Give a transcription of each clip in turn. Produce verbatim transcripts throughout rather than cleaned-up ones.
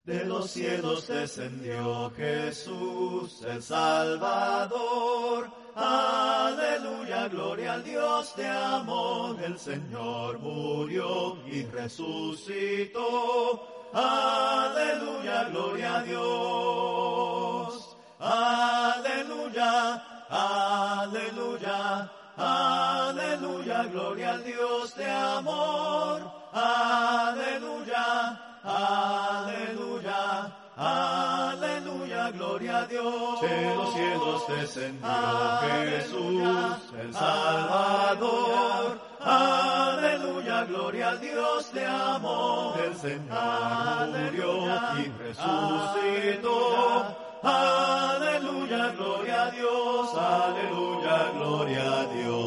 De los cielos descendió Jesús el Salvador. Aleluya, gloria al Dios de amor. El Señor murió y resucitó. Aleluya, gloria a Dios. Aleluya, aleluya, aleluya, gloria al Dios de amor. Aleluya. Aleluya, aleluya, gloria a Dios. De los cielos descendió Jesús el Salvador. Aleluya, gloria al Dios de amor. El Señor murió y resucitó. Aleluya, gloria a Dios. Aleluya, gloria a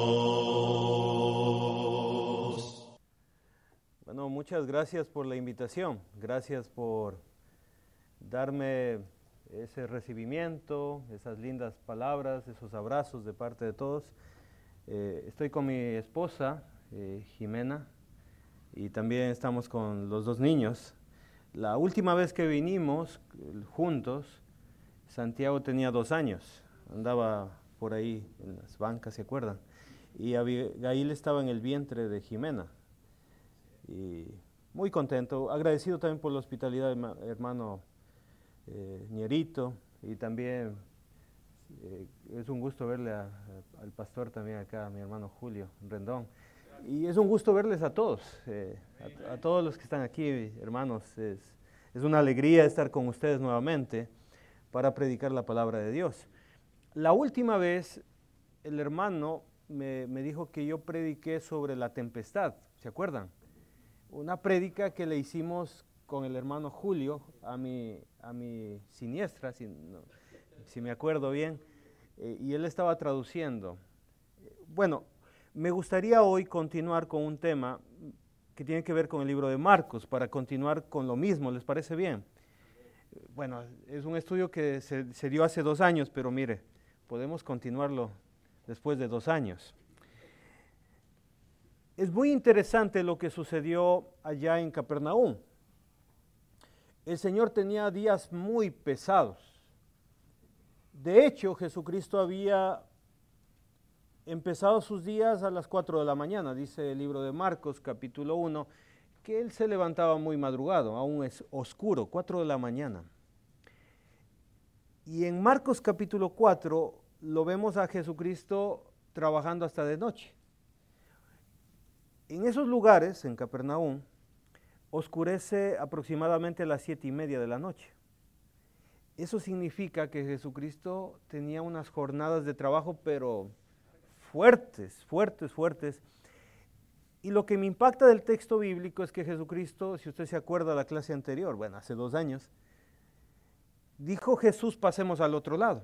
Dios. Bueno, muchas gracias por la invitación, gracias por darme ese recibimiento, esas lindas palabras, esos abrazos de parte de todos. Eh, estoy con mi esposa, eh, Jimena, y también estamos con los dos niños. La última vez que vinimos eh, juntos, Santiago tenía dos años, andaba por ahí en las bancas, ¿se acuerdan? Y Abigail estaba en el vientre de Jimena. Y muy contento, agradecido también por la hospitalidad de hermano eh, Ñerito, y también eh, es un gusto verle a, a, al pastor también acá, a mi hermano Julio Rendón. Y es un gusto verles a todos, eh, a, a todos los que están aquí, hermanos. Es, es una alegría estar con ustedes nuevamente para predicar la palabra de Dios. La última vez el hermano me, me dijo que yo prediqué sobre la tempestad, ¿se acuerdan? Una prédica que le hicimos con el hermano Julio, a mi, a mi siniestra, si, no, si me acuerdo bien, eh, y él estaba traduciendo. Bueno, me gustaría hoy continuar con un tema que tiene que ver con el libro de Marcos, para continuar con lo mismo, ¿les parece bien? Bueno, es un estudio que se, se dio hace dos años, pero mire, podemos continuarlo después de dos años. Es muy interesante lo que sucedió allá en Capernaum. El Señor tenía días muy pesados. De hecho, Jesucristo había empezado sus días a las cuatro de la mañana, dice el libro de Marcos, capítulo uno, que Él se levantaba muy madrugado, aún es oscuro, cuatro de la mañana. Y en Marcos capítulo cuatro lo vemos a Jesucristo trabajando hasta de noche. En esos lugares, en Capernaum, oscurece aproximadamente a las siete y media de la noche. Eso significa que Jesucristo tenía unas jornadas de trabajo, pero fuertes, fuertes, fuertes. Y lo que me impacta del texto bíblico es que Jesucristo, si usted se acuerda de la clase anterior, bueno, hace dos años, dijo Jesús, pasemos al otro lado.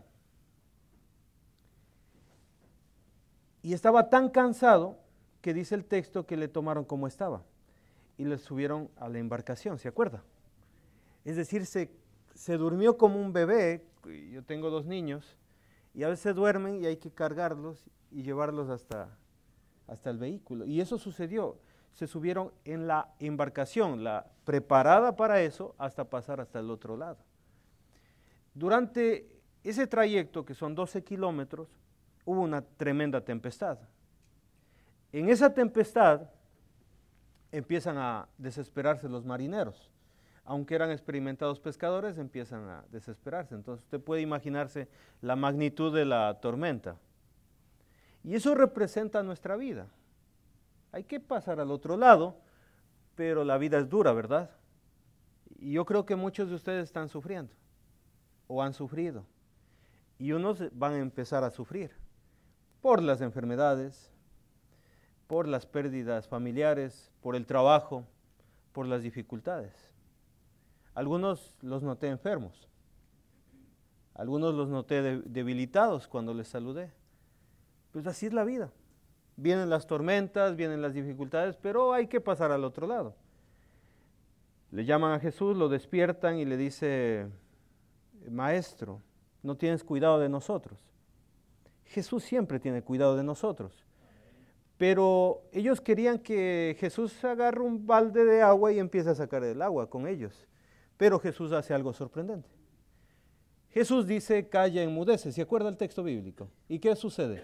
Y estaba tan cansado que dice el texto que le tomaron como estaba y le subieron a la embarcación, ¿se acuerda? Es decir, se, se durmió como un bebé. Yo tengo dos niños y a veces duermen y hay que cargarlos y llevarlos hasta, hasta el vehículo. Y eso sucedió, se subieron en la embarcación, la preparada para eso, hasta pasar hasta el otro lado. Durante ese trayecto, que son doce kilómetros, hubo una tremenda tempestad. En esa tempestad empiezan a desesperarse los marineros. Aunque eran experimentados pescadores, empiezan a desesperarse. Entonces usted puede imaginarse la magnitud de la tormenta. Y eso representa nuestra vida. Hay que pasar al otro lado, pero la vida es dura, ¿verdad? Y yo creo que muchos de ustedes están sufriendo o han sufrido. Y unos van a empezar a sufrir por las enfermedades, por las pérdidas familiares, por el trabajo, por las dificultades. Algunos los noté enfermos, algunos los noté debilitados cuando les saludé. Pues así es la vida. Vienen las tormentas, vienen las dificultades, pero hay que pasar al otro lado. Le llaman a Jesús, lo despiertan y le dice, Maestro, no tienes cuidado de nosotros. Jesús siempre tiene cuidado de nosotros. Pero ellos querían que Jesús agarre un balde de agua y empiece a sacar el agua con ellos. Pero Jesús hace algo sorprendente. Jesús dice, calla, enmudece. ¿Se acuerda el texto bíblico? ¿Y qué sucede?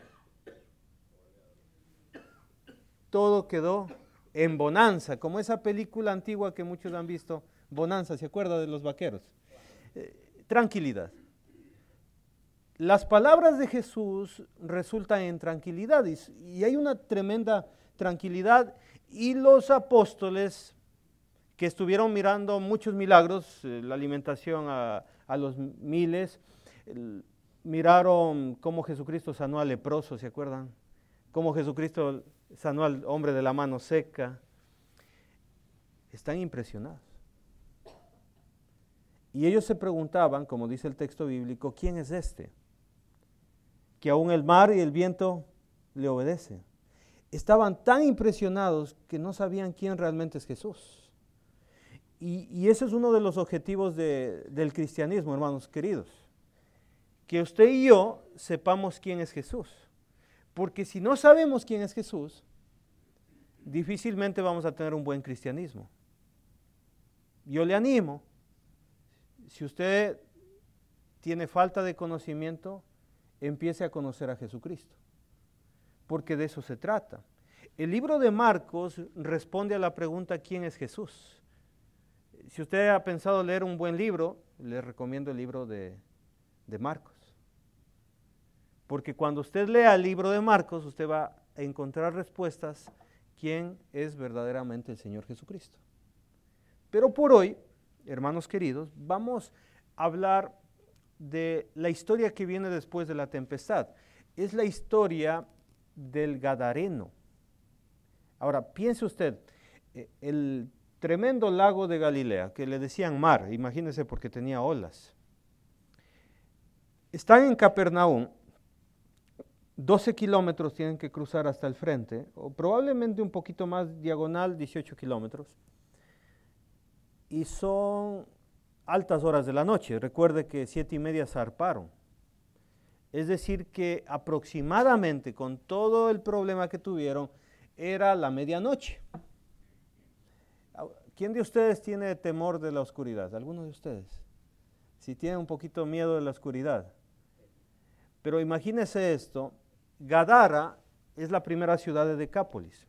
Todo quedó en bonanza, como esa película antigua que muchos han visto, Bonanza, ¿se acuerda de los vaqueros? Eh, tranquilidad. Las palabras de Jesús resultan en tranquilidad y, y hay una tremenda tranquilidad, y los apóstoles que estuvieron mirando muchos milagros, eh, la alimentación a, a los miles, el, miraron cómo Jesucristo sanó al leproso, ¿se acuerdan? Cómo Jesucristo sanó al hombre de la mano seca. Están impresionados. Y ellos se preguntaban, como dice el texto bíblico, ¿quién es este? Que aún el mar y el viento le obedecen. Estaban tan impresionados que no sabían quién realmente es Jesús. Y, y ese es uno de los objetivos de, del cristianismo, hermanos queridos. Que usted y yo sepamos quién es Jesús. Porque si no sabemos quién es Jesús, difícilmente vamos a tener un buen cristianismo. Yo le animo, si usted tiene falta de conocimiento, empiece a conocer a Jesucristo, porque de eso se trata. El libro de Marcos responde a la pregunta ¿quién es Jesús? Si usted ha pensado leer un buen libro, le recomiendo el libro de, de Marcos. Porque cuando usted lea el libro de Marcos, usted va a encontrar respuestas quién es verdaderamente el Señor Jesucristo. Pero por hoy, hermanos queridos, vamos a hablar de la historia que viene después de la tempestad. Es la historia del Gadareno. Ahora, piense usted, el tremendo lago de Galilea, que le decían mar, imagínense porque tenía olas. Están en Capernaum, doce kilómetros tienen que cruzar hasta el frente, o probablemente un poquito más diagonal, dieciocho kilómetros. Y son altas horas de la noche. Recuerde que siete y media zarparon. Es decir que aproximadamente con todo el problema que tuvieron era la medianoche. ¿Quién de ustedes tiene temor de la oscuridad? ¿Alguno de ustedes? Si tiene un poquito miedo de la oscuridad. Pero imagínese esto, Gadara es la primera ciudad de Decápolis.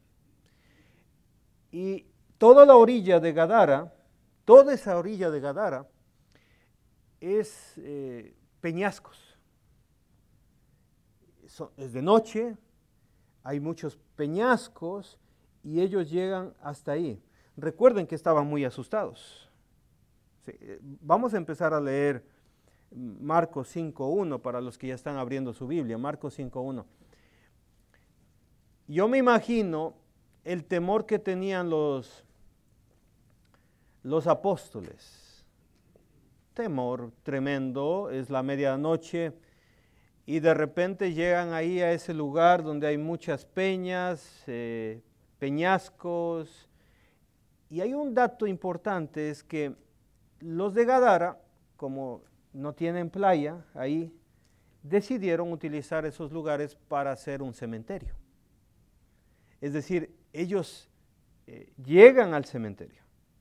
Y toda la orilla de Gadara, toda esa orilla de Gadara es eh, peñascos. So, es de noche, hay muchos peñascos y ellos llegan hasta ahí. Recuerden que estaban muy asustados. Sí, vamos a empezar a leer Marcos cinco uno para los que ya están abriendo su Biblia, Marcos cinco uno. Yo me imagino el temor que tenían los Los apóstoles. Temor tremendo, es la medianoche y de repente llegan ahí a ese lugar donde hay muchas peñas, eh, peñascos, y hay un dato importante, es que los de Gadara, como no tienen playa ahí, decidieron utilizar esos lugares para hacer un cementerio. Es decir, ellos eh, llegan al cementerio.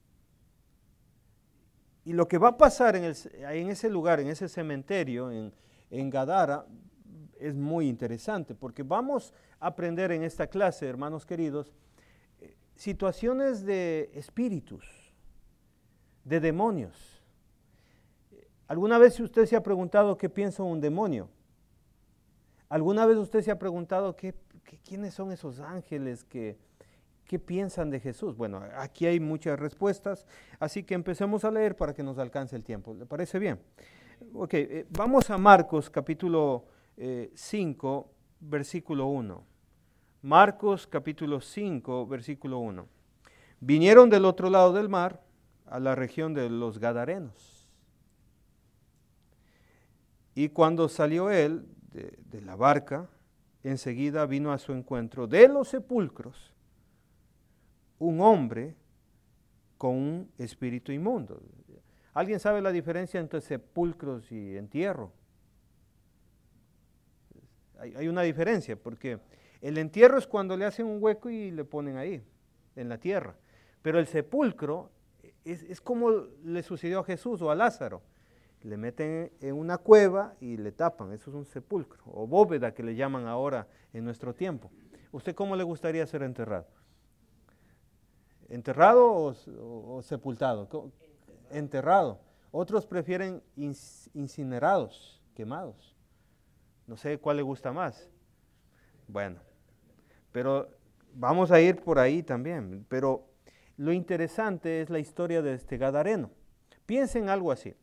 Y lo que va a pasar en, el, en ese lugar, en ese cementerio, en, en Gadara, es muy interesante, porque vamos a aprender en esta clase, hermanos queridos, eh, situaciones de espíritus, de demonios. ¿Alguna vez usted se ha preguntado qué piensa un demonio? ¿Alguna vez usted se ha preguntado qué, qué, quiénes son esos ángeles que... ¿Qué piensan de Jesús? Bueno, aquí hay muchas respuestas, así que empecemos a leer para que nos alcance el tiempo. ¿Le parece bien? Ok, eh, vamos a Marcos capítulo eh, cinco, versículo uno. Marcos capítulo cinco, versículo uno. Vinieron del otro lado del mar a la región de los Gadarenos. Y cuando salió él de, de la barca, enseguida vino a su encuentro de los sepulcros un hombre con un espíritu inmundo. ¿Alguien sabe la diferencia entre sepulcros y entierro? Hay, hay una diferencia, porque el entierro es cuando le hacen un hueco y le ponen ahí, en la tierra. Pero el sepulcro es, es como le sucedió a Jesús o a Lázaro. Le meten en una cueva y le tapan, eso es un sepulcro, o bóveda que le llaman ahora en nuestro tiempo. ¿Usted cómo le gustaría ser enterrado? ¿Enterrado o, o, o sepultado? Enterrado. Enterrado. Otros prefieren incinerados, quemados. No sé cuál le gusta más. Bueno, pero vamos a ir por ahí también. Pero lo interesante es la historia de este gadareno. Piensen algo así.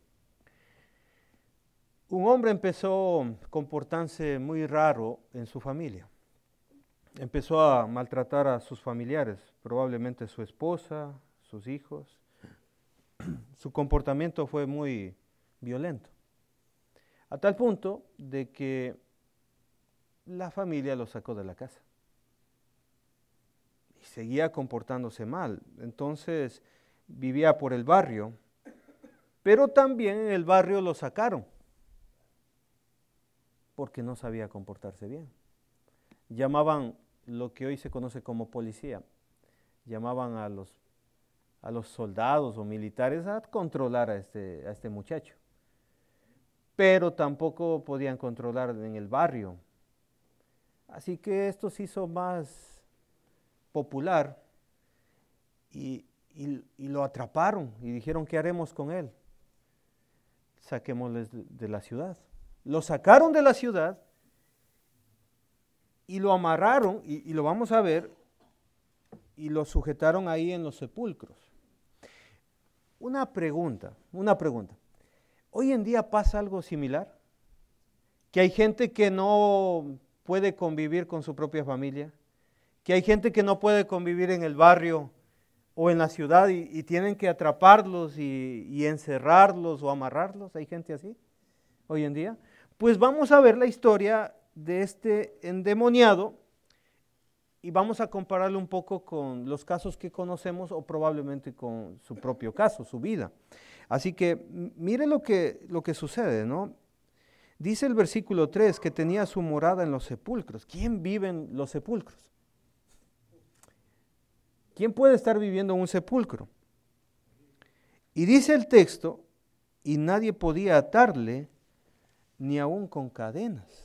Un hombre empezó a comportarse muy raro en su familia. Empezó a maltratar a sus familiares, probablemente su esposa, sus hijos. Su comportamiento fue muy violento, a tal punto de que la familia lo sacó de la casa. Y seguía comportándose mal. Entonces vivía por el barrio, pero también en el barrio lo sacaron, porque no sabía comportarse bien. Llamaban lo que hoy se conoce como policía, llamaban a los, a los soldados o militares a controlar a este, a este muchacho. Pero tampoco podían controlar en el barrio. Así que esto se hizo más popular y, y, y lo atraparon y dijeron, ¿qué haremos con él? Saquémosles de, de la ciudad. Lo sacaron de la ciudad y lo amarraron, y, y lo vamos a ver, y lo sujetaron ahí en los sepulcros. Una pregunta, una pregunta. ¿Hoy en día pasa algo similar? Que hay gente que no puede convivir con su propia familia, que hay gente que no puede convivir en el barrio o en la ciudad y, y tienen que atraparlos y, y encerrarlos o amarrarlos. ¿Hay gente así hoy en día? Pues vamos a ver la historia de este endemoniado y vamos a compararlo un poco con los casos que conocemos o probablemente con su propio caso, su vida. Así que mire lo que, lo que sucede, ¿no? Dice el versículo tres que tenía su morada en los sepulcros. ¿Quién vive en los sepulcros? ¿Quién puede estar viviendo en un sepulcro? Y dice el texto, y nadie podía atarle ni aún con cadenas.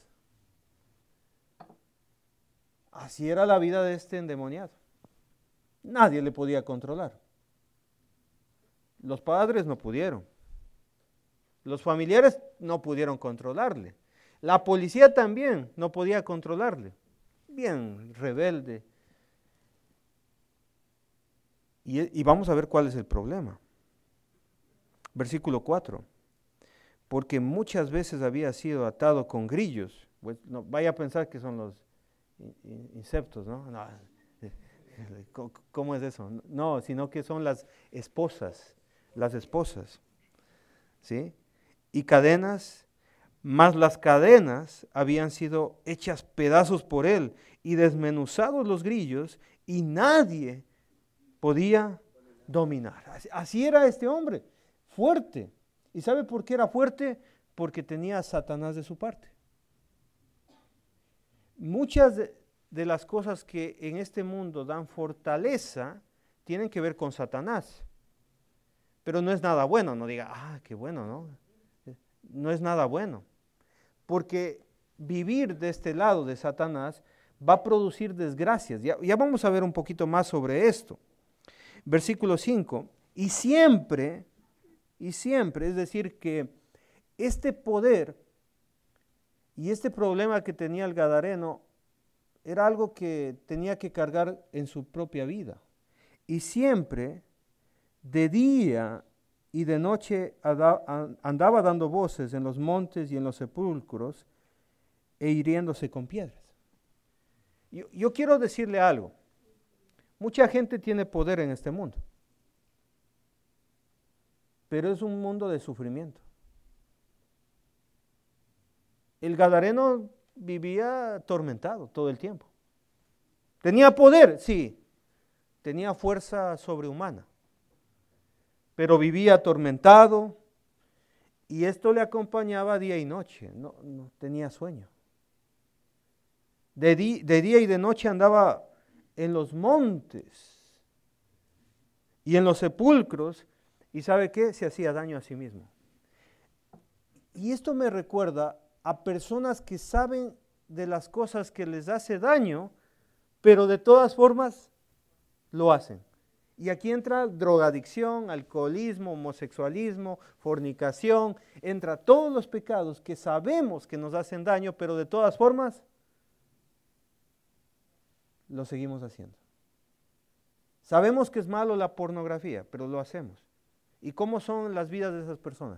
Así era la vida de este endemoniado. Nadie le podía controlar. Los padres no pudieron. Los familiares no pudieron controlarle. La policía también no podía controlarle. Bien rebelde. Y, y vamos a ver cuál es el problema. Versículo cuatro. Porque muchas veces había sido atado con grillos. Pues no, vaya a pensar que son los insectos, ¿no? No. ¿Cómo es eso? No, sino que son las esposas, las esposas, ¿sí? Y cadenas, mas las cadenas habían sido hechas pedazos por él y desmenuzados los grillos y nadie podía dominar. Así, así era este hombre, fuerte. ¿Y sabe por qué era fuerte? Porque tenía a Satanás de su parte. Muchas de, de las cosas que en este mundo dan fortaleza tienen que ver con Satanás. Pero no es nada bueno, no diga, ah, qué bueno, ¿no? No es nada bueno. Porque vivir de este lado de Satanás va a producir desgracias. Ya, ya vamos a ver un poquito más sobre esto. Versículo cinco. Y siempre, y siempre, es decir, que este poder y este problema que tenía el gadareno era algo que tenía que cargar en su propia vida. Y siempre, de día y de noche, andaba dando voces en los montes y en los sepulcros e hiriéndose con piedras. Yo, yo quiero decirle algo. Mucha gente tiene poder en este mundo, pero es un mundo de sufrimiento. El gadareno vivía atormentado todo el tiempo. ¿Tenía poder? Sí. Tenía fuerza sobrehumana. Pero vivía atormentado y esto le acompañaba día y noche. No, no tenía sueño. De, di, de día y de noche andaba en los montes y en los sepulcros ¿Y sabe qué? Se hacía daño a sí mismo. Y esto me recuerda a personas que saben de las cosas que les hace daño, pero de todas formas lo hacen. Y aquí entra drogadicción, alcoholismo, homosexualismo, fornicación, entra todos los pecados que sabemos que nos hacen daño, pero de todas formas lo seguimos haciendo. Sabemos que es malo la pornografía, pero lo hacemos. ¿Y cómo son las vidas de esas personas?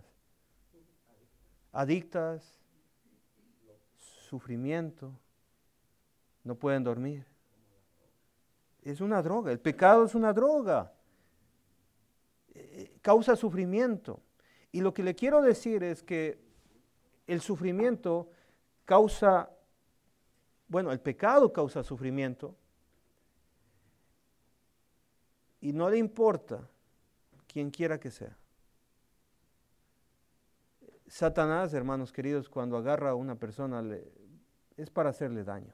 Adictas, sufrimiento, no pueden dormir. Es una droga, el pecado es una droga, eh, causa sufrimiento. Y lo que le quiero decir es que el sufrimiento causa, bueno, el pecado causa sufrimiento y no le importa quien quiera que sea. Satanás, hermanos queridos, cuando agarra a una persona le, es para hacerle daño.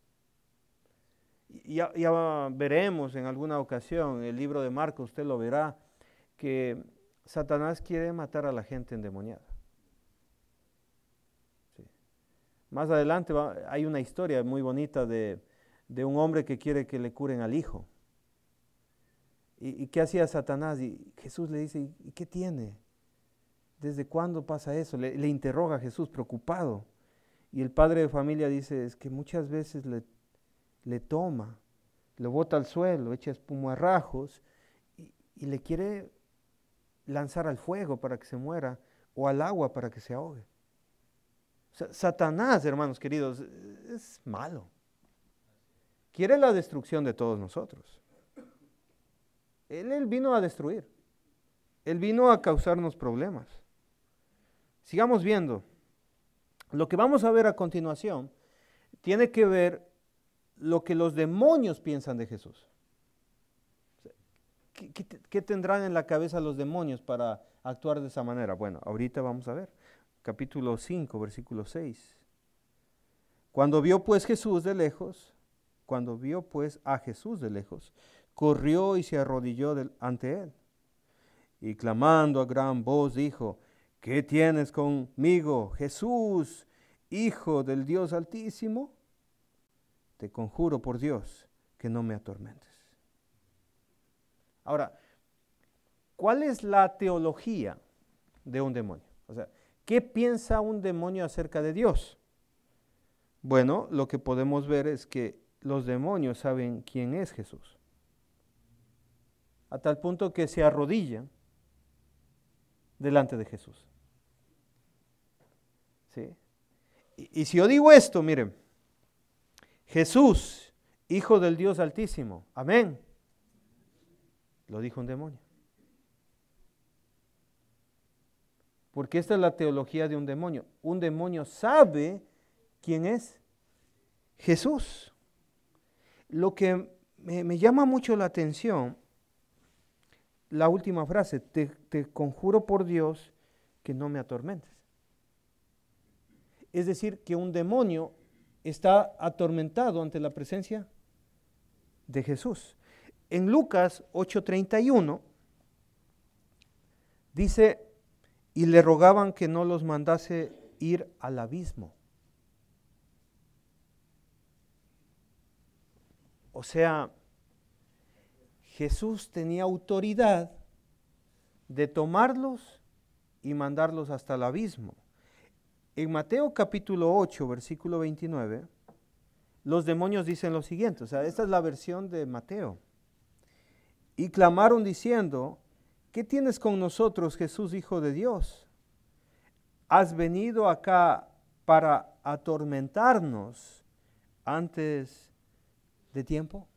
Ya, ya veremos en alguna ocasión, el libro de Marcos, usted lo verá, que Satanás quiere matar a la gente endemoniada. Sí. Más adelante va, hay una historia muy bonita de, de un hombre que quiere que le curen al hijo. ¿Y, y qué hacía Satanás? Y Jesús le dice, ¿y qué tiene? ¿Desde cuándo pasa eso? Le, le interroga a Jesús preocupado. Y el padre de familia dice, es que muchas veces le le toma, lo bota al suelo, echa espumarrajos y, y le quiere lanzar al fuego para que se muera o al agua para que se ahogue. O sea, Satanás, hermanos queridos, es malo. Quiere la destrucción de todos nosotros. Él, él vino a destruir. Él vino a causarnos problemas. Sigamos viendo. Lo que vamos a ver a continuación tiene que ver lo que los demonios piensan de Jesús. ¿Qué, qué, qué tendrán en la cabeza los demonios para actuar de esa manera? Bueno, ahorita vamos a ver. Capítulo cinco, versículo seis. Cuando vio pues Jesús de lejos, cuando vio pues a Jesús de lejos, corrió y se arrodilló del, ante él. Y clamando a gran voz dijo, ¿qué tienes conmigo, Jesús, Hijo del Dios Altísimo? Te conjuro por Dios que no me atormentes. Ahora, ¿cuál es la teología de un demonio? O sea, ¿qué piensa un demonio acerca de Dios? Bueno, lo que podemos ver es que los demonios saben quién es Jesús. A tal punto que se arrodillan delante de Jesús. ¿Sí? Y, y si yo digo esto, miren, Jesús, Hijo del Dios Altísimo, amén, lo dijo un demonio. Porque esta es la teología de un demonio. Un demonio sabe quién es Jesús. Lo que me, me llama mucho la atención, la última frase, te, te conjuro por Dios que no me atormentes. Es decir, que un demonio está atormentado ante la presencia de Jesús. En Lucas ocho treinta y uno dice, y le rogaban que no los mandase ir al abismo. O sea, Jesús tenía autoridad de tomarlos y mandarlos hasta el abismo. En Mateo capítulo ocho, versículo veintinueve, los demonios dicen lo siguiente, o sea, esta es la versión de Mateo. Y clamaron diciendo, ¿qué tienes con nosotros, Jesús, Hijo de Dios? ¿Has venido acá para atormentarnos antes de tiempo?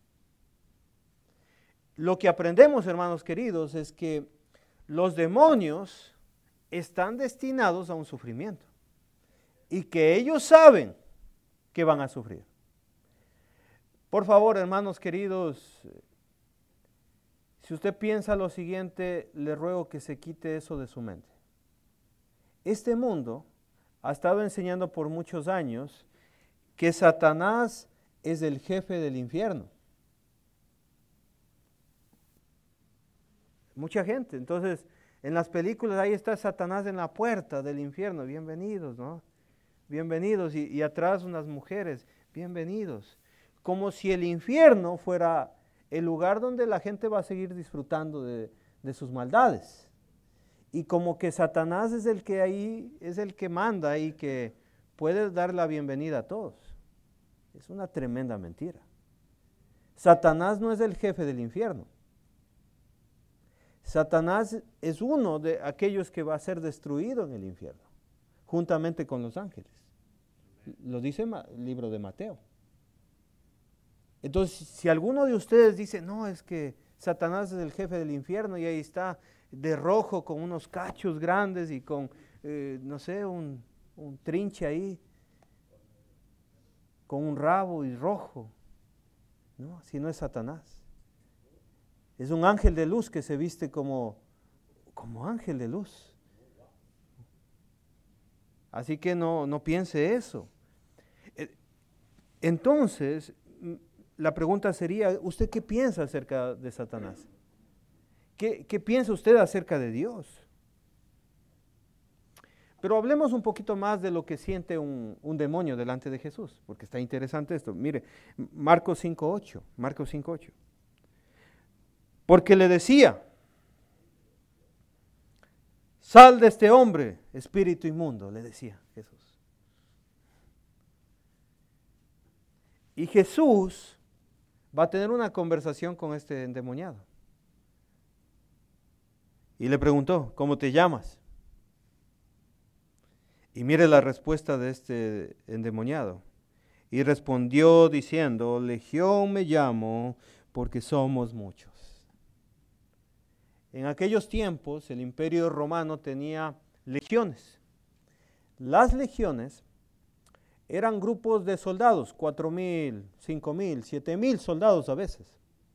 Lo que aprendemos, hermanos queridos, es que los demonios están destinados a un sufrimiento y que ellos saben que van a sufrir. Por favor, hermanos queridos, si usted piensa lo siguiente, le ruego que se quite eso de su mente. Este mundo ha estado enseñando por muchos años que Satanás es el jefe del infierno. Mucha gente, entonces, En las películas ahí está Satanás en la puerta del infierno, bienvenidos, ¿no? Bienvenidos, y, y atrás unas mujeres, bienvenidos. Como si el infierno fuera el lugar donde la gente va a seguir disfrutando de, de sus maldades. Y como que Satanás es el que ahí, es el que manda y que puede dar la bienvenida a todos. Es una tremenda mentira. Satanás no es el jefe del infierno. Satanás es uno de aquellos que va a ser destruido en el infierno, juntamente con los ángeles. Lo dice el libro de Mateo. Entonces, si alguno de ustedes dice, no, es que Satanás es el jefe del infierno y ahí está de rojo con unos cachos grandes y con, eh, no sé, un, un trinche ahí, con un rabo y rojo. No, si no es Satanás. Es un ángel de luz que se viste como, como ángel de luz. Así que no, no piense eso. Entonces, la pregunta sería, ¿usted qué piensa acerca de Satanás? ¿Qué, qué piensa usted acerca de Dios? Pero hablemos un poquito más de lo que siente un, un demonio delante de Jesús, porque está interesante esto. Mire, Marcos cinco ocho, Marcos cinco ocho. Porque le decía, sal de este hombre, espíritu inmundo, le decía Jesús. Y Jesús va a tener una conversación con este endemoniado. Y le preguntó, ¿cómo te llamas? Y mire la respuesta de este endemoniado. Y respondió diciendo, Legión me llamo, porque somos muchos. En aquellos tiempos el imperio romano tenía legiones. Las legiones eran grupos de soldados, cuatro mil, cinco mil, siete mil soldados a veces.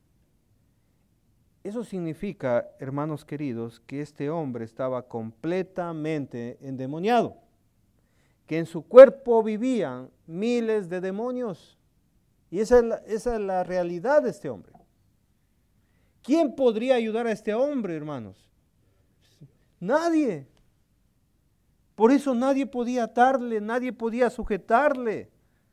Eso significa, hermanos queridos, que este hombre estaba completamente endemoniado, que en su cuerpo vivían miles de demonios. Y esa es la, esa es la realidad de este hombre. ¿Quién podría ayudar a este hombre, hermanos? Nadie. Por eso nadie podía atarle, nadie podía sujetarle.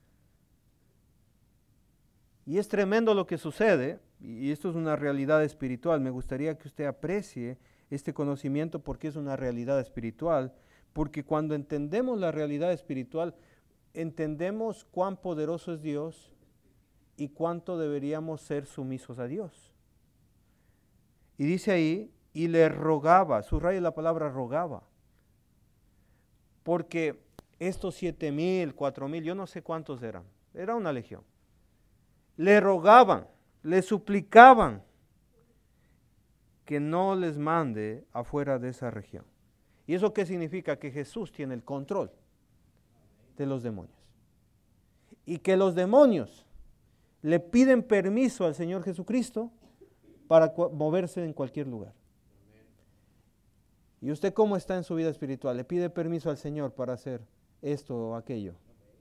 Y es tremendo lo que sucede, y esto es una realidad espiritual. Me gustaría que usted aprecie este conocimiento porque es una realidad espiritual, porque cuando entendemos la realidad espiritual, entendemos cuán poderoso es Dios y cuánto deberíamos ser sumisos a Dios. Y dice ahí, y le rogaba, subraya la palabra rogaba, porque estos siete mil, cuatro mil, yo no sé cuántos eran, era una legión. Le rogaban, le suplicaban que no les mande afuera de esa región. ¿Y eso qué significa? Que Jesús tiene el control de los demonios. Y que los demonios le piden permiso al Señor Jesucristo para moverse en cualquier lugar. ¿Y usted cómo está en su vida espiritual? ¿Le pide permiso al Señor para hacer esto o aquello?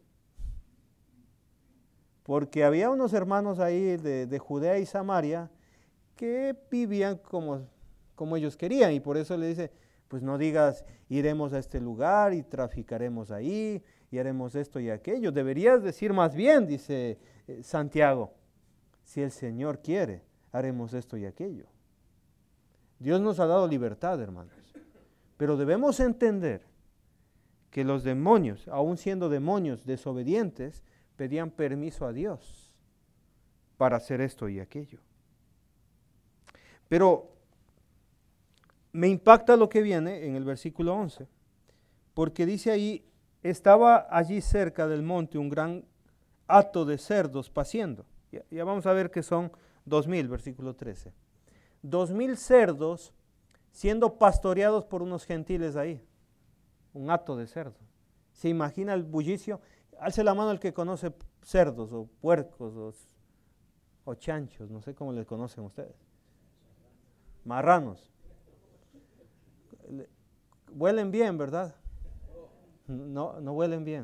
Porque había unos hermanos ahí de, de Judea y Samaria que vivían como, como ellos querían, y por eso le dice, pues no digas, iremos a este lugar y traficaremos ahí y haremos esto y aquello. Deberías decir más bien, dice eh, Santiago, si el Señor quiere, haremos esto y aquello. Dios nos ha dado libertad, hermanos, pero debemos entender que los demonios, aun siendo demonios desobedientes, pedían permiso a Dios para hacer esto y aquello. Pero me impacta lo que viene en el versículo once, porque dice ahí, estaba allí cerca del monte un gran hato de cerdos paciendo. Ya, ya vamos a ver que son dos mil, versículo trece. Dos mil cerdos siendo pastoreados por unos gentiles ahí. Un hato de cerdos. ¿Se imagina el bullicio? Alce la mano el que conoce cerdos o puercos o, o chanchos, no sé cómo les conocen ustedes. Marranos. Huelen bien, ¿verdad? No, no huelen bien.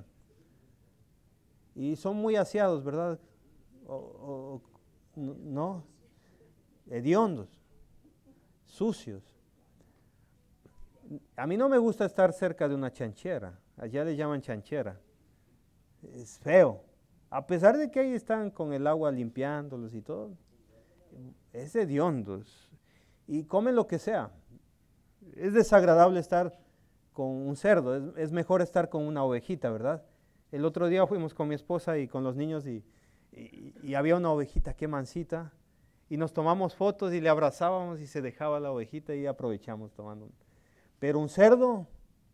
Y son muy aseados, ¿verdad? O, o, no, hediondos, sucios. A mí no me gusta estar cerca de una chanchera, allá le llaman chanchera, es feo. A pesar de que ahí están con el agua limpiándolos y todo, es hediondos y comen lo que sea. Es desagradable estar con un cerdo, es, es mejor estar con una ovejita, ¿verdad? El otro día fuimos con mi esposa y con los niños y, y, y había una ovejita, qué mansita, y nos tomamos fotos y le abrazábamos y se dejaba la ovejita y aprovechamos tomando. Pero un cerdo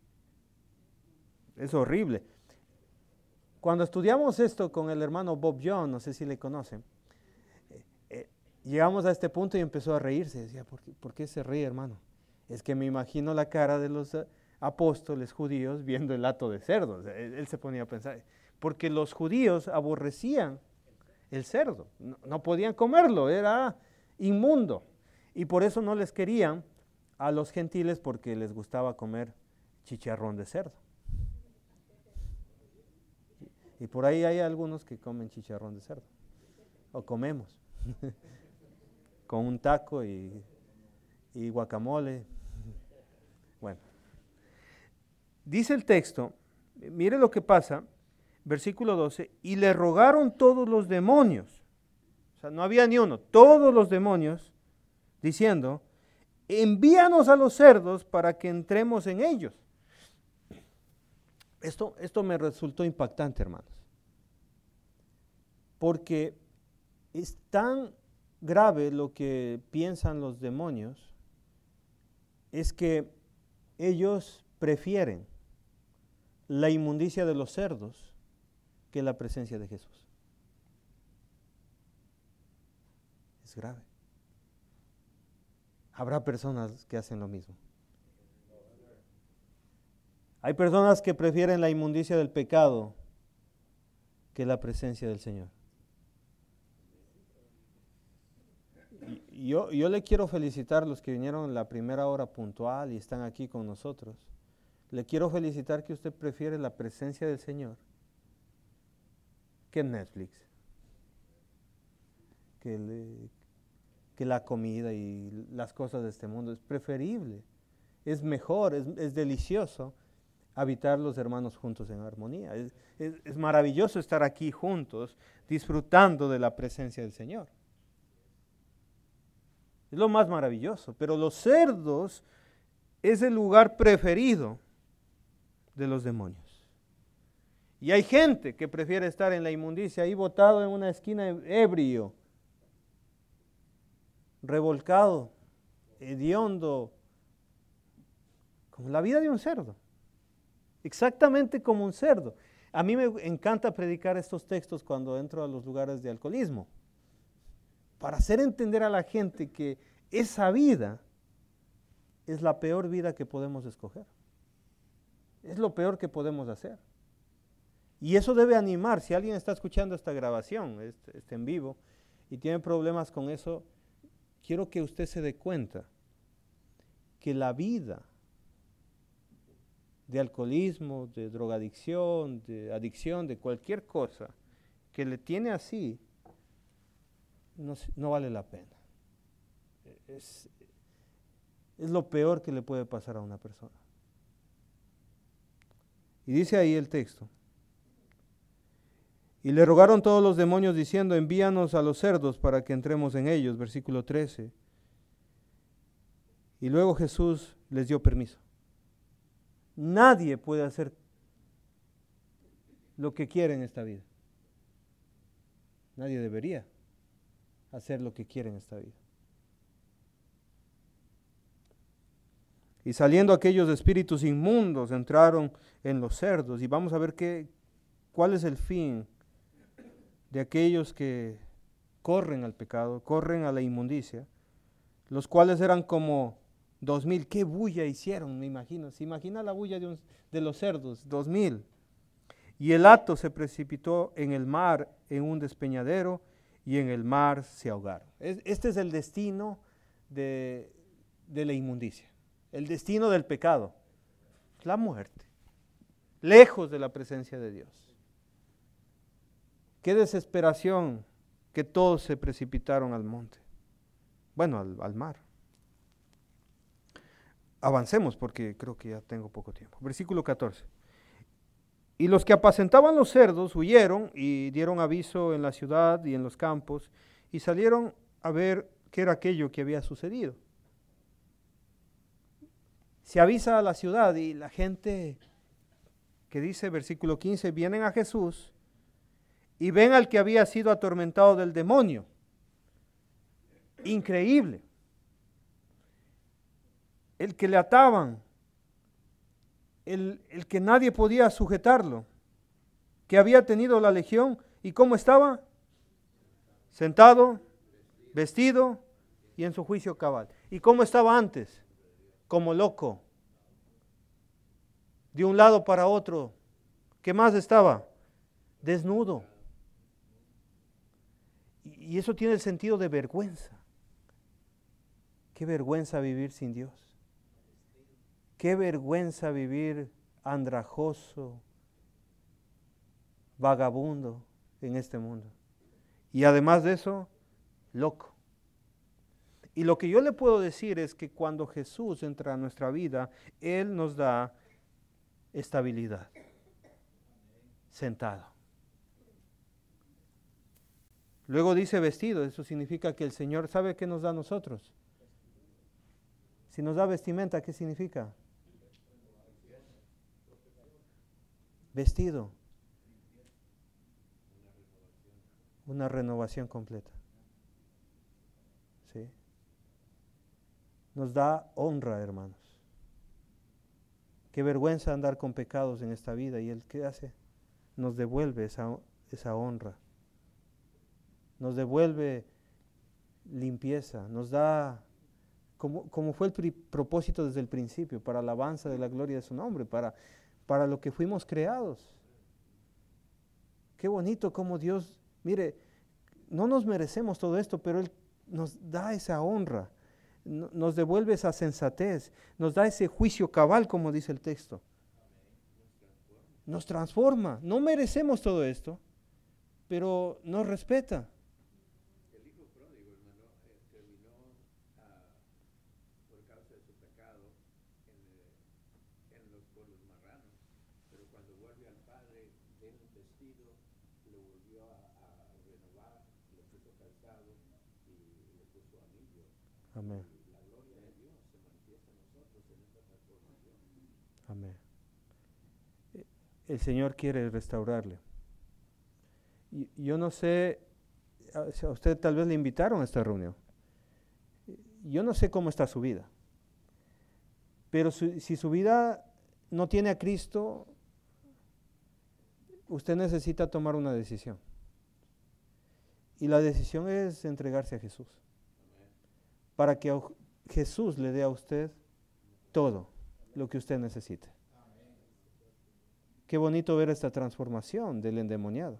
es horrible. Cuando estudiamos esto con el hermano Bob John, no sé si le conocen, eh, eh, llegamos a este punto y empezó a reírse. Decía, ¿por qué, ¿por qué se ríe, hermano? Es que me imagino la cara de los uh, apóstoles judíos viendo el hato de cerdo. O sea, él, él se ponía a pensar, porque los judíos aborrecían el cerdo, no, no podían comerlo, era inmundo. Y por eso no les querían a los gentiles porque les gustaba comer chicharrón de cerdo. Y por ahí hay algunos que comen chicharrón de cerdo, o comemos, con un taco y, y guacamole. Bueno, dice el texto, mire lo que pasa, versículo doce, y le rogaron todos los demonios, o sea, no había ni uno, todos los demonios, diciendo, envíanos a los cerdos para que entremos en ellos. Esto, esto me resultó impactante, hermanos, porque es tan grave lo que piensan los demonios, es que ellos prefieren la inmundicia de los cerdos que la presencia de Jesús. Es grave. Habrá personas que hacen lo mismo. Hay personas que prefieren la inmundicia del pecado que la presencia del Señor. Y yo, yo le quiero felicitar a los que vinieron en la primera hora puntual y están aquí con nosotros. Le quiero felicitar que usted prefiere la presencia del Señor que Netflix, que, le, que la comida y las cosas de este mundo. Es preferible, es mejor, es, es delicioso habitar los hermanos juntos en armonía. Es, es, es maravilloso estar aquí juntos, disfrutando de la presencia del Señor. Es lo más maravilloso, pero los cerdos es el lugar preferido de los demonios. Y hay gente que prefiere estar en la inmundicia, ahí botado en una esquina ebrio, revolcado, hediondo, como la vida de un cerdo. Exactamente como un cerdo. A mí me encanta predicar estos textos cuando entro a los lugares de alcoholismo, para hacer entender a la gente que esa vida es la peor vida que podemos escoger. Es lo peor que podemos hacer. Y eso debe animar. Si alguien está escuchando esta grabación, este, este en vivo, y tiene problemas con eso, quiero que usted se dé cuenta que la vida de alcoholismo, de drogadicción, de adicción, de cualquier cosa que le tiene así, no, no vale la pena. Es, es lo peor que le puede pasar a una persona. Y dice ahí el texto, y le rogaron todos los demonios diciendo, envíanos a los cerdos para que entremos en ellos, versículo trece. Y luego Jesús les dio permiso. Nadie puede hacer lo que quiere en esta vida. Nadie debería hacer lo que quiere en esta vida. Y saliendo aquellos espíritus inmundos entraron en los cerdos. Y vamos a ver qué, cuál es el fin de aquellos que corren al pecado, corren a la inmundicia, los cuales eran como dos mil. ¿Qué bulla hicieron? Me imagino. ¿Se imagina la bulla de, un, de los cerdos? Dos mil. Y el hato se precipitó en el mar, en un despeñadero, y en el mar se ahogaron. Este es el destino de, de la inmundicia, el destino del pecado, la muerte, lejos de la presencia de Dios. Qué desesperación que todos se precipitaron al monte, bueno, al, al mar. avancemos porque creo que ya tengo poco tiempo. Versículo catorce. Y los que apacentaban los cerdos huyeron y dieron aviso en la ciudad y en los campos y salieron a ver qué era aquello que había sucedido. Se avisa a la ciudad y la gente, que dice versículo quince, vienen a Jesús y ven al que había sido atormentado del demonio. Increíble. El que le ataban, el, el que nadie podía sujetarlo, que había tenido la legión, ¿y cómo estaba? Sentado, vestido y en su juicio cabal. ¿Y cómo estaba antes? Como loco, de un lado para otro. ¿Qué más estaba? Desnudo. Y eso tiene el sentido de vergüenza. Qué vergüenza vivir sin Dios. Qué vergüenza vivir andrajoso, vagabundo en este mundo. Y además de eso, loco. Y lo que yo le puedo decir es que cuando Jesús entra a nuestra vida, Él nos da estabilidad. Sentado. Luego dice vestido, eso significa que el Señor sabe qué nos da a nosotros. Si nos da vestimenta, ¿qué significa? Vestido. Una renovación completa. ¿Sí? Nos da honra, hermanos. Qué vergüenza andar con pecados en esta vida. ¿Y Él qué hace? Nos devuelve esa, esa honra. Nos devuelve limpieza. Nos da, como, como fue el pri- propósito desde el principio, para alabanza de la gloria de su nombre, para, para lo que fuimos creados. Qué bonito como Dios, mire, no nos merecemos todo esto, pero Él nos da esa honra. Nos devuelve esa sensatez, nos da ese juicio cabal, como dice el texto. Nos transforma. No merecemos todo esto, pero nos respeta. El hijo pródigo, hermano, eh, terminó ah, por causa de su pecado en, eh, en los, por los marranos, pero cuando vuelve al padre, bien vestido, lo volvió a, a renovar, le puso calzado y le puso anillo. Amén. La gloria de Dios se manifiesta en nosotros en esta transformación. Amén. El Señor quiere restaurarle. Y yo no sé, a usted tal vez le invitaron a esta reunión. Yo no sé cómo está su vida. Pero su, si su vida no tiene a Cristo, usted necesita tomar una decisión. Y la decisión es entregarse a Jesús. Para que Jesús le dé a usted todo lo que usted necesite. Qué bonito ver esta transformación del endemoniado.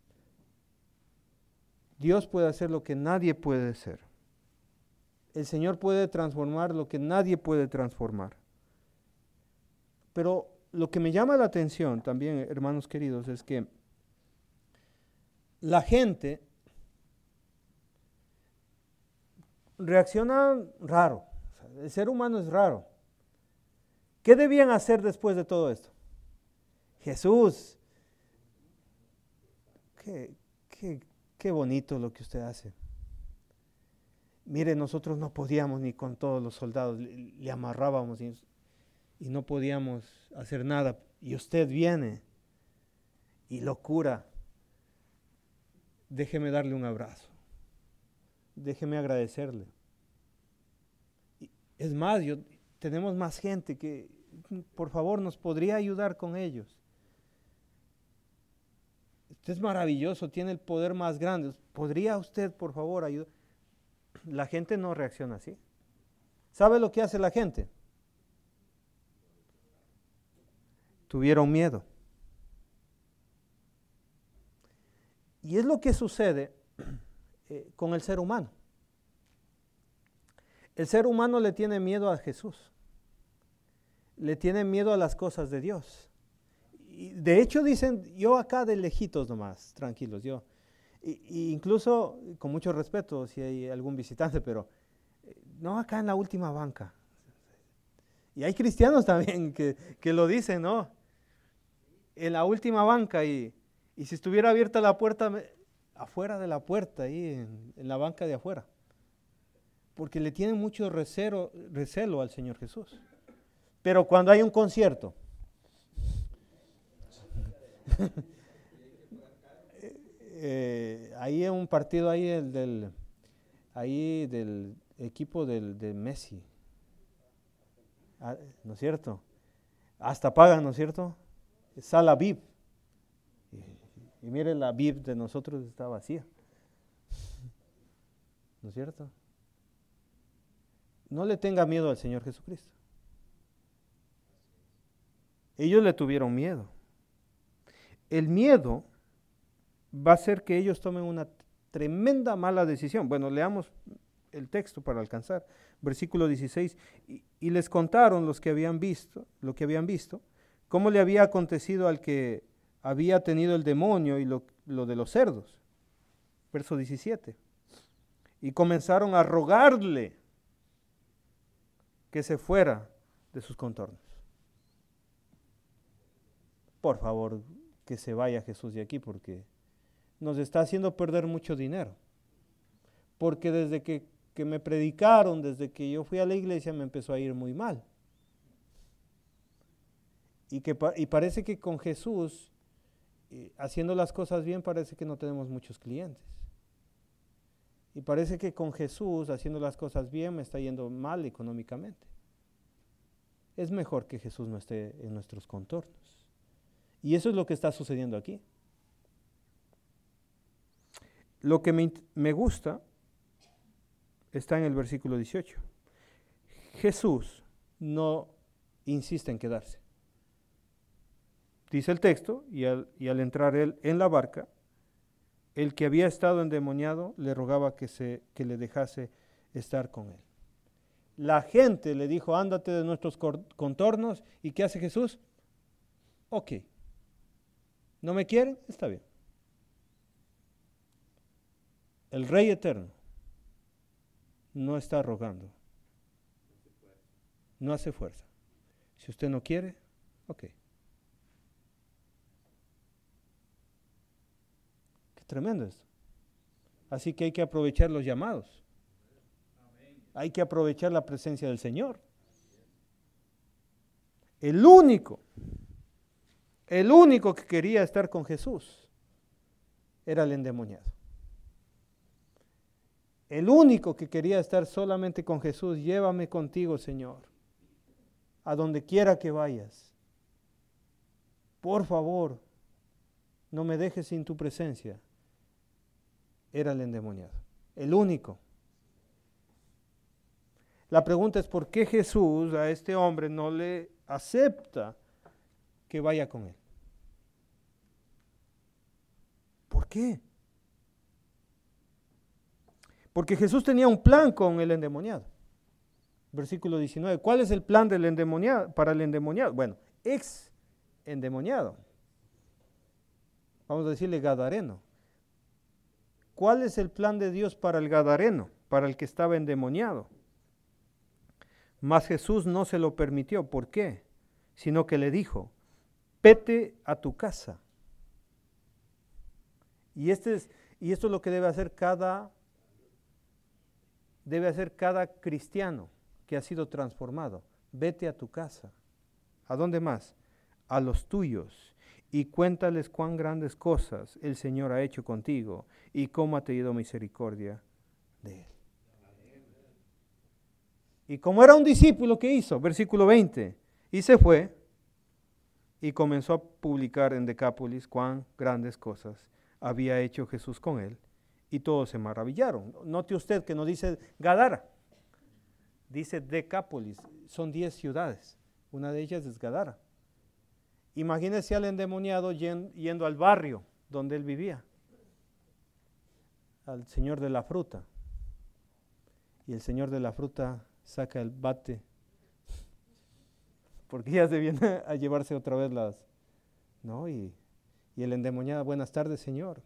Dios puede hacer lo que nadie puede hacer. El Señor puede transformar lo que nadie puede transformar. Pero lo que me llama la atención también, hermanos queridos, es que la gente reacciona raro. O sea, el ser humano es raro. ¿Qué debían hacer después de todo esto? Jesús, qué, qué, qué bonito lo que usted hace. Mire, nosotros no podíamos ni con todos los soldados, le, le amarrábamos y, y no podíamos hacer nada. Y usted viene y lo cura. Déjeme darle un abrazo. Déjeme agradecerle. Y es más, yo, tenemos más gente que, por favor, nos podría ayudar con ellos. Usted es maravilloso, tiene el poder más grande. ¿Podría usted, por favor, ayudar? La gente no reacciona así. ¿Sabe lo que hace la gente? Tuvieron miedo. Y es lo que sucede eh, con el ser humano. El ser humano le tiene miedo a Jesús. Le tiene miedo a las cosas de Dios. Y de hecho dicen, yo acá de lejitos nomás, tranquilos, yo. Y, y incluso, con mucho respeto, si hay algún visitante, pero no acá en la última banca. Y hay cristianos también que, que lo dicen, ¿no? En la última banca y, y si estuviera abierta la puerta, me, afuera de la puerta, ahí en, en la banca de afuera. Porque le tienen mucho recelo, recelo al Señor Jesús. Pero cuando hay un concierto, eh, ahí en un partido ahí el del, ahí del equipo del, de Messi, ah, ¿no es cierto? Hasta pagan, ¿no es cierto? Sala V I P. Y, y mire, la V I P de nosotros está vacía. ¿No es cierto? No le tenga miedo al Señor Jesucristo. Ellos le tuvieron miedo. El miedo va a hacer que ellos tomen una tremenda mala decisión. Bueno, leamos el texto para alcanzar. Versículo dieciséis. Y, y les contaron los que habían visto, lo que habían visto, cómo le había acontecido al que había tenido el demonio y lo, lo de los cerdos. Verso diecisiete. Y comenzaron a rogarle que se fuera de sus contornos. Por favor, que se vaya Jesús de aquí porque nos está haciendo perder mucho dinero. Porque desde que, que me predicaron, desde que yo fui a la iglesia, me empezó a ir muy mal. Y, que, y parece que con Jesús, eh, haciendo las cosas bien, parece que no tenemos muchos clientes. Y parece que con Jesús, haciendo las cosas bien, me está yendo mal económicamente. Es mejor que Jesús no esté en nuestros contornos. Y eso es lo que está sucediendo aquí. Lo que me, me gusta está en el versículo dieciocho. Jesús no insiste en quedarse. Dice el texto, y al, y al entrar él en la barca, el que había estado endemoniado le rogaba que, se, que le dejase estar con él. La gente le dijo, ándate de nuestros contornos. ¿Y qué hace Jesús? Ok. ¿No me quieren? Está bien. El Rey Eterno no está rogando. No hace fuerza. Si usted no quiere, ok. Qué tremendo esto. Así que hay que aprovechar los llamados. Hay que aprovechar la presencia del Señor. El único, el único que quería estar con Jesús era el endemoniado. El único que quería estar solamente con Jesús, llévame contigo, Señor, a donde quiera que vayas. Por favor, no me dejes sin tu presencia. Era el endemoniado, el único. La pregunta es, ¿por qué Jesús a este hombre no le acepta que vaya con él? ¿Por qué? Porque Jesús tenía un plan con el endemoniado. Versículo diecinueve. ¿Cuál es el plan del endemoniado, para el endemoniado? Bueno, ex endemoniado. Vamos a decirle gadareno. ¿Cuál es el plan de Dios para el gadareno, para el que estaba endemoniado? Mas Jesús no se lo permitió. ¿Por qué? Sino que le dijo, vete a tu casa. Y, este es, y esto es lo que debe hacer cada, debe hacer cada cristiano que ha sido transformado. Vete a tu casa. ¿A dónde más? A los tuyos. Y cuéntales cuán grandes cosas el Señor ha hecho contigo y cómo ha tenido misericordia de él. Y como era un discípulo, ¿qué hizo? Versículo veinte. Y se fue y comenzó a publicar en Decápolis cuán grandes cosas había hecho Jesús con él. Y todos se maravillaron. Note usted que no dice Gadara, dice Decápolis. Son diez ciudades. Una de ellas es Gadara. Imagínese al endemoniado yendo al barrio donde él vivía, al señor de la fruta. Y el señor de la fruta saca el bate, porque ya se viene a llevarse otra vez las, ¿no? Y, y el endemoniado, buenas tardes, Señor.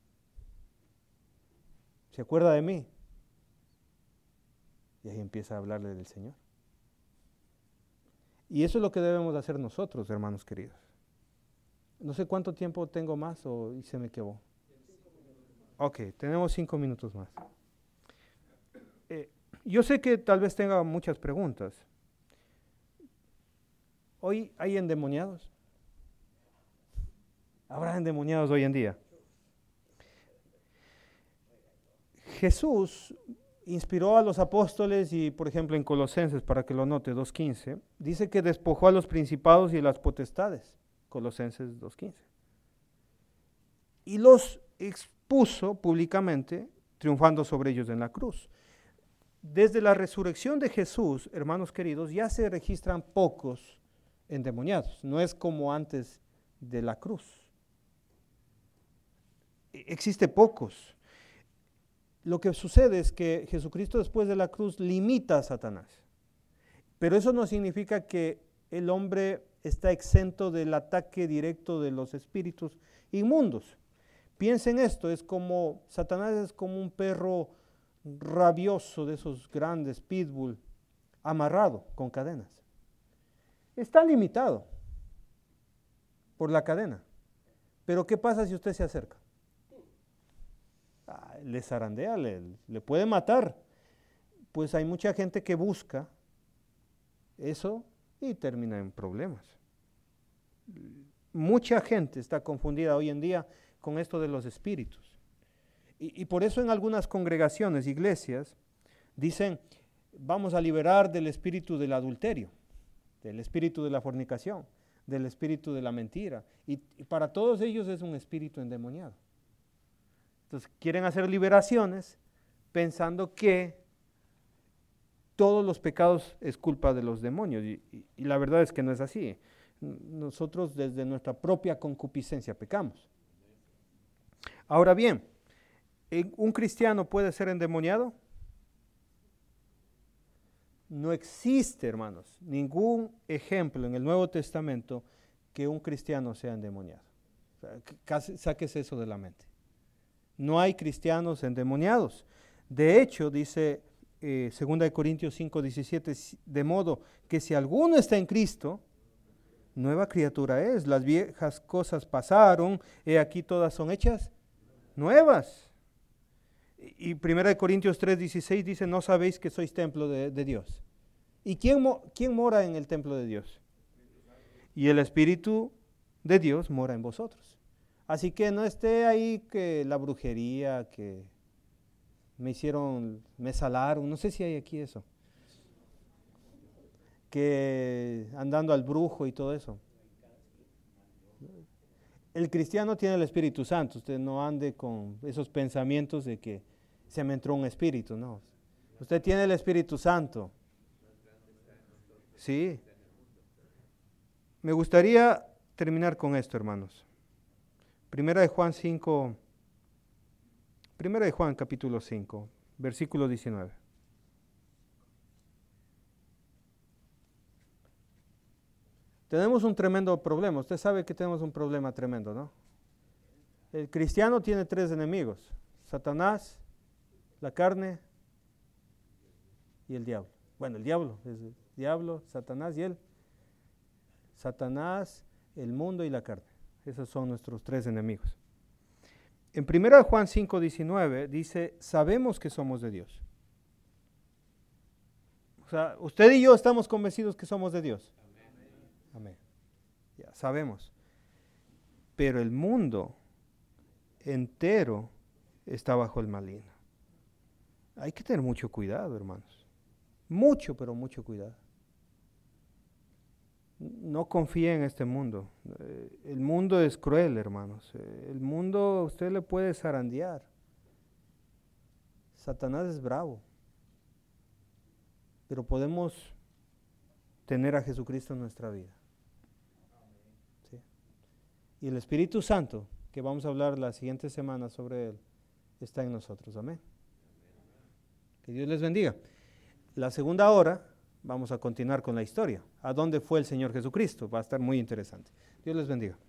¿Se acuerda de mí? Y ahí empieza a hablarle del Señor. Y eso es lo que debemos hacer nosotros, hermanos queridos. No sé cuánto tiempo tengo más o y se me quedó. Ok, tenemos cinco minutos más. Eh, yo sé que tal vez tenga muchas preguntas. ¿Hoy hay endemoniados? ¿Habrá endemoniados hoy en día? Jesús inspiró a los apóstoles y, por ejemplo, en Colosenses, para que lo note, dos quince, dice que despojó a los principados y a las potestades, Colosenses dos quince. Y los expuso públicamente, triunfando sobre ellos en la cruz. Desde la resurrección de Jesús, hermanos queridos, ya se registran pocos endemoniados. No es como antes de la cruz. Existe pocos. Lo que sucede es que Jesucristo después de la cruz limita a Satanás. Pero eso no significa que el hombre está exento del ataque directo de los espíritus inmundos. Piensen esto, es como, Satanás es como un perro rabioso de esos grandes pitbull, amarrado con cadenas. Está limitado por la cadena. Pero ¿qué pasa si usted se acerca? Ah, le zarandea, le, le puede matar. Pues hay mucha gente que busca eso y termina en problemas. Mucha gente está confundida hoy en día con esto de los espíritus. Y, y por eso en algunas congregaciones, iglesias, dicen, vamos a liberar del espíritu del adulterio, del espíritu de la fornicación, del espíritu de la mentira. Y, y para todos ellos es un espíritu endemoniado. Entonces quieren hacer liberaciones pensando que todos los pecados es culpa de los demonios. Y, y, y la verdad es que no es así. Nosotros desde nuestra propia concupiscencia pecamos. Ahora bien, ¿un cristiano puede ser endemoniado? No existe, hermanos, ningún ejemplo en el Nuevo Testamento que un cristiano sea endemoniado. O sea, casi, sáquese eso de la mente. No hay cristianos endemoniados. De hecho, dice eh, segunda de Corintios cinco diecisiete, de modo que si alguno está en Cristo, nueva criatura es. Las viejas cosas pasaron, he aquí todas son hechas nuevas. Y primera de Corintios tres dieciséis dice, no sabéis que sois templo de, de Dios. ¿Y quién, quién mora en el templo de Dios? Y el Espíritu de Dios mora en vosotros. Así que no esté ahí que la brujería, que me hicieron, me salaron, no sé si hay aquí eso. Que andando al brujo y todo eso. El cristiano tiene el Espíritu Santo, usted no ande con esos pensamientos de que se me entró un espíritu, no. Usted tiene el Espíritu Santo. Sí. Me gustaría terminar con esto, hermanos. Primera de Juan cinco, Primera de Juan capítulo cinco, versículo diecinueve. Tenemos un tremendo problema. Usted sabe que tenemos un problema tremendo, ¿no? El cristiano tiene tres enemigos: Satanás, la carne y el diablo. Bueno, el diablo es el diablo, Satanás y él. Satanás, el mundo y la carne. Esos son nuestros tres enemigos. En primera de Juan cinco diecinueve dice, sabemos que somos de Dios. O sea, usted y yo estamos convencidos que somos de Dios. Amén. Ya sabemos. Pero el mundo entero está bajo el maligno. Hay que tener mucho cuidado, hermanos. Mucho, pero mucho cuidado. No confíe en este mundo. El mundo es cruel, hermanos. El mundo usted le puede zarandear. Satanás es bravo. Pero podemos tener a Jesucristo en nuestra vida. ¿Sí? Y el Espíritu Santo, que vamos a hablar la siguiente semana sobre él, está en nosotros. Amén. Que Dios les bendiga. La segunda hora vamos a continuar con la historia. ¿A dónde fue el Señor Jesucristo? Va a estar muy interesante. Dios les bendiga.